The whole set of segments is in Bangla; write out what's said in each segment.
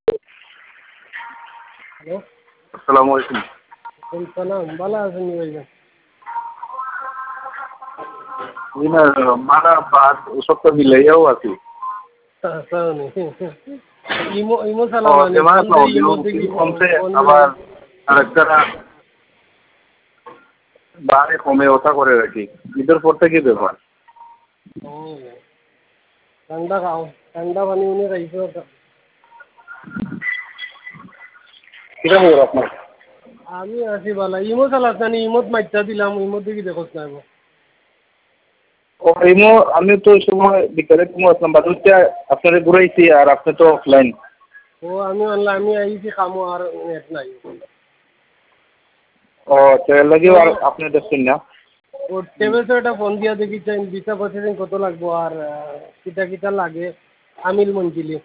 হ্যালো, আসসালামু আলাইকুম। সালাম, ভালো আছেন ভাইজান? জি না, মারা ভাত ওসব তো মিলাইয়াও আছি। তাহলে ইমো ইমো ও চালাবানি তেমন ফোন একটা দিয়ে অডিও ইমো থেকে কিছু কমছে, ফোন দিয়ে আবার আরেকটা বারে কমে ওঠা করে রাখি। ঈদের পর থেকে ব্যাপার। ঠান্ডা খাও, ঠান্ডা পানি উনি খাইছো। কিটা খবর আপনার? আমি আছি বালা, ইমো চালাস নানি? ইমোত মাইটা দিলাম, ইমো দেখি দেখোস না গো। ও ইমো আমি তো ওই সময় বিকালে তুমি আসলাম, বাদুরটা আপনারে ঘুরাইছি আর আপনি তো অফলাইন। ও আমি অনলাইন, আমি আইছি খামো আর নেট নাই। ও তেল লাগিও আর আপনি দেখছেন না? ও টেবিল একটা ফোন দিয়া দেখি চাই ভিসা প্রসেসিং কত লাগবো আর কিটা কিটা লাগে আমিল মঞ্জিলি।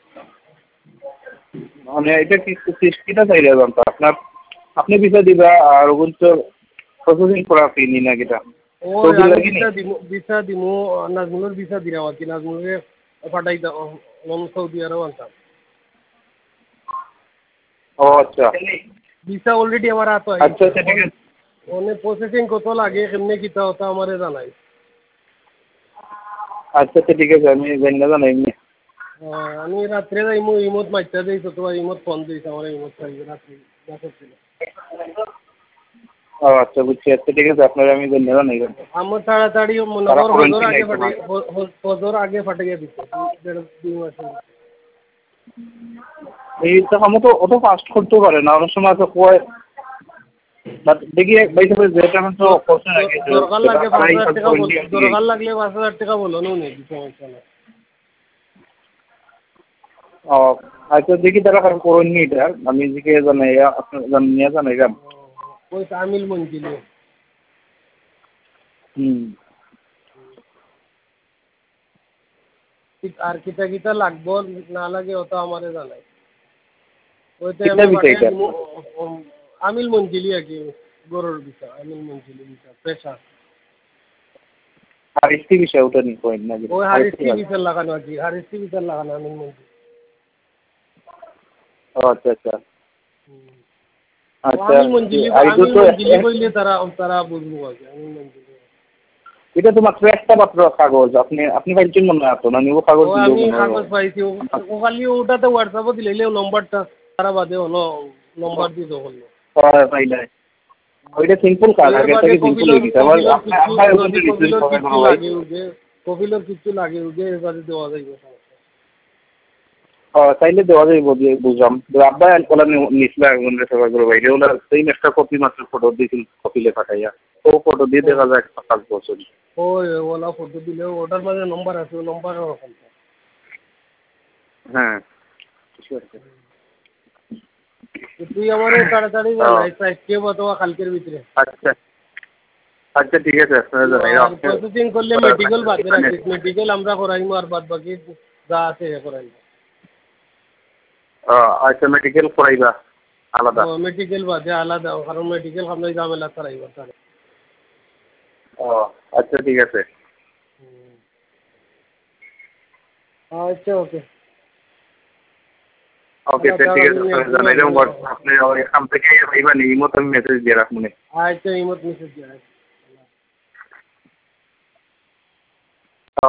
মানে এটা কি কিটা চাইলে জানতো আপনার? আপনি ভিসা দিবা আর ওগুলো তো প্রসেসিং করা ফি নি না কিটা? ওই সৌদি আমি লাগি নি? ভিসা দিমু, নাজমুলের ভিসা দিলাম আর কি, নাজমুলকে পাঠাই দাও সৌদি আরব আনতাম। ও আচ্ছা ভিসা অলরেডি আমার হাতে আচ্ছা আইছে। আচ্ছা ঠিক আছে। অনেক প্রসেসিং কত লাগে কেমনে কিতা হতা আমারে জানাই। আচ্ছা আচ্ছা ঠিক আছে, আমি জানাই এমনি। আমি রাত্রে যাইমু, ইমোত মাইটা দিই তো তোমার ইমোত ফোন দিয়েছে আমার, ইমোত চাইবে রাত্রি বাসত ছিল। ও আচ্ছা বুঝছি, আচ্ছা ঠিক আছে, আপনার আমি জানাই। আমার তাড়াতাড়ি মনে তারা কর হজর ফরেনসিক আগে আইছে না। ফাটে, হজর আগে ফাটাইয়া দিচ্ছে দেড় দুই মাসের। এই তো আমি তো অত ফাস্ট করতে পারে না, অনেক সময় তো কয় দেখি ভাই সাহেব যেটা আমি তো করতে রাখি দরকার লাগলে 5,000 টাকা বল, দরকার লাগলে 5,000 টাকা বলো নুনে সমস্যা নাই। ও আচ্ছা দেখি তারা কারণ করেননি এটা, আমি দিকে জানাই আপনার জানিয়ে জানাই গান। ওই আমিল মঞ্জিল। হুম আর কিতা কিতা লাগবো না লাগে ওটা আমারে জানাই। ওইটা কিতা আমি বিষয় পাঠাই এটা? দিব। আমিল মঞ্জিলি আর কি, গরুর বিষয় আমিল মঞ্জিলি বিষয় পেশা। আর একটি বিষয় ওটা নিয়ে করেন না ওই আরেকটি হারিস্টি কাজ। বিচার লাগানো আর কি, হারিস্টি বিচার লাগানো আমিল মঞ্জিল। ও আচ্ছা আচ্ছা আচ্ছা। আমিল মঞ্জিলি, আর এটা আমিল তো মঞ্জিলি কইলে তারা তারা বুঝবো আর কি আমিল মঞ্জিলি। এটা তো মাত্র একটা মাত্র কাগজ, আপনি আপনি পাইছেন মনে হয় না, নিব কাগজ ও দিলেও আমি মনে হয়। কাগজ পাইছি, ও খালি ওটাতে হোয়াটসঅ্যাপে দিলে নম্বরটা তারা বাদে হলো নম্বর দিয়ে দেবো। তাই নাই ওইটা সিম্পল কাজ, এর আগে বাদে থেকে সিম্পল হয়ে গেছে। আবার কপিলর আপনার কিছু, আপনার যদি ওখানে রিসিভ কপিলর হবে কিছু কোনো ভাই? লাগে উঠে, কপিলর কিছু লাগে উঠে এর বাদে দেওয়া যাইবে। তাইলে দেওয়া যাইব দিয়ে বুঝলাম। আব্বাই আলকোলা নিচলা মনে সবাই করে বাইরে ওলা সেম একটা কপি মাত্র ফটো দিয়েছিল কপিলে পাঠাইয়া, ও ফটো দিয়ে দেখা যায় 5 বছর। ওই ওলা ফটো দিলে ওটার মাঝে নম্বর আছে, ওই নম্বর ওরকম। হ্যাঁ তুই আমার তাড়াতাড়ি জানাই আজকে অথবা কালকের ভিতরে। আচ্ছা আচ্ছা ঠিক আছে, আপনারা জানাই আর আপনি। প্রসেসিং করলে মেডিকেল বাদে রাখিস, মেডিকেল আমরা করাইমু আর বাদ বাকি যা আছে এ করাইমু। আচ্ছা মেডিকেল করাইবা আলাদা? মেডিকেল বাদে আলাদা, কারণ মেডিকেল আমরা ঝামেলা করাইব তার। ও আচ্ছা ঠিক আছে। আচ্ছা ওকে। ওকে ঠিক আছে, জানাই দেবো। আপনি এখান থেকে পাইবা নি, ইমো আমি মেসেজ দিয়ে রাখবো। আচ্ছা ইমত মেসেজ দিয়ে